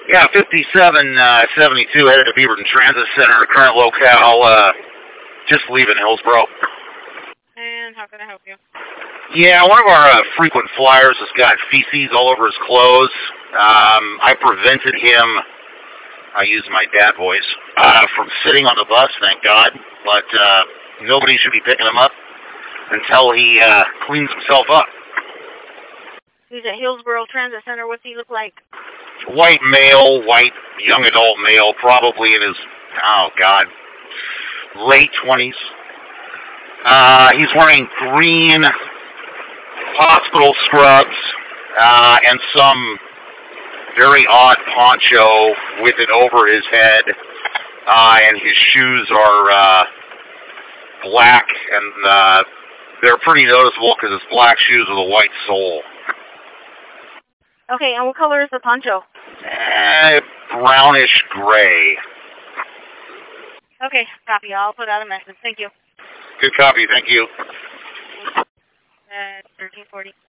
Yeah, 5772 headed to Beaverton Transit Center, current locale, just leaving Hillsboro. And how can I help you? Yeah, one of our frequent flyers has got feces all over his clothes. I prevented him, I use my dad voice, from sitting on the bus, thank God, but nobody should be picking him up until he cleans himself up. He's at Hillsboro Transit Center. What's he look like? White male, white young adult male, probably in his, late 20s. He's wearing green hospital scrubs and some very odd poncho with it over his head, and his shoes are black, and they're pretty noticeable because it's black shoes with a white sole. Okay, and what color is the poncho? Brownish gray. Okay, copy. I'll put out a message. Thank you. Good copy, thank you. 1340.